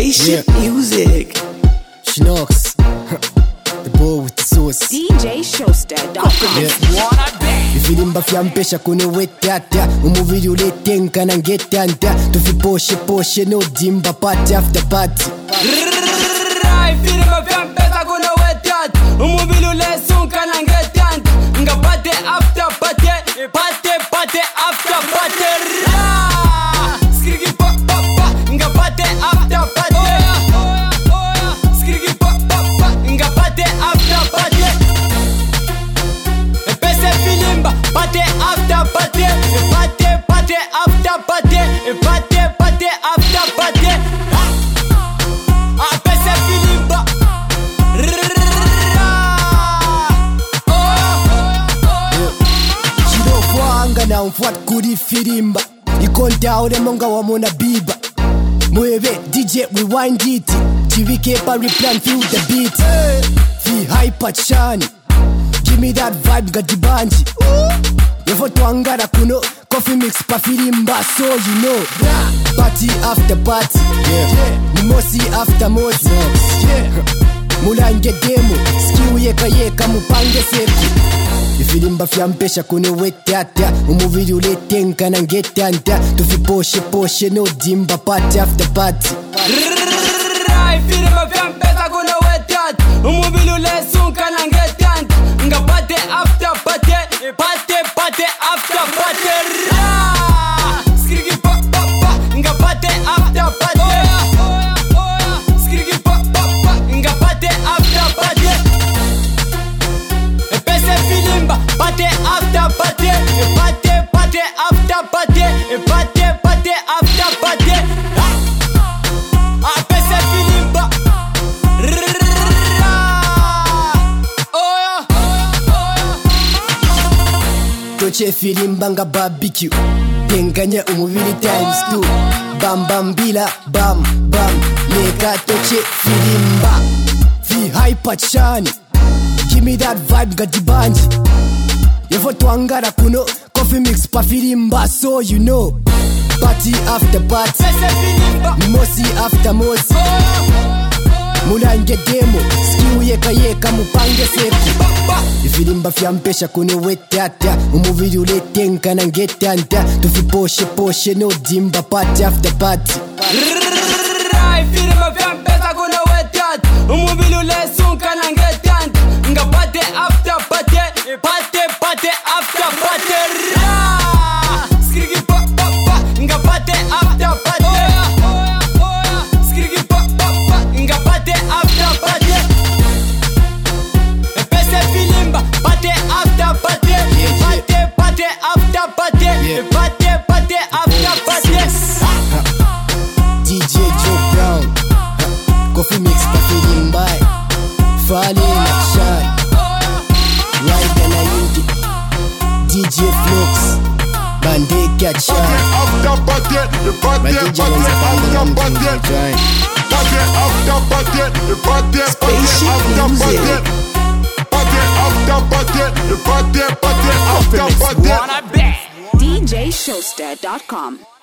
Spaceship music. Schnox, the boy with the sauce. DJ Showster.com. Ifilimba fyampesha kune wetata umuviri uletenka na ngetanta tufiposhe poshe no dimba party after party. Ifilimba fyampesha kune wetata umuviri ulesunka na ngetanta nga party after party, party party after party. Skrigi pa pa pa nga party after party. Skrigi pa pa pa nga party after party. Party after party, party party after party, party party after party. Pese filimba. Chidofwanga na mfuat kuri filimba ikonta ule monga wa mona biba mweve DJ rewind it chivike pa replan feel the beat fi hyper chani. Give me that vibe gadibanji. Yefo twangara kuno coffee mix pa filimba so you know. Party after party, Mosi after mosi, mulange demo skiu yeka yeka mupange seku. Ifilimba fyampesha kune wetata umuviri uletenka na ngetanta tufiposhe poshe no dimba party after party. Ifilimba fyampesha kune wetata umuviri ulesunka na ngetanta nga party after party, party party after party. Skrigi pa pa pa nga party after party. Skrigi pa pa pa nga party after party. Pese filimba party after party, party party after party, party party after party. Pese filimba. Toche filimba nga barbecue tenganya umuviri times 2 bam bam bila bam bam neka toche filimba fi hyper chani. Give me that vibe gadibanji. Yefo twangara kuno coffee mix pa filimba so you know. Party after party, Pese filimba. Mosi after mosi, mulange demo skiu yeka yeka mupange seku. Ifilimba fyampesha kune wetata umuviri uletenka na ngetanta tufiposhe poshe no dimba party after party. Ifilimba fyampesha kune wetata umuviri ulesunka na ngetanta nga party after party, party party after party. Skrigi pa pa pa nga party after party. Skrigi pa pa pa nga party after party. Pese filimba party after party, party party after party, party party after party. DJ Joe Brown, coffee mix pa filimba Fali na shine Right and I need it. DJ Flux Bandeka shine. After party, the party, My DJ party was a after father party, and trying. party after party, the party, party Spaceship after party, music. party after party, the party, party after party. DJ Showster.com.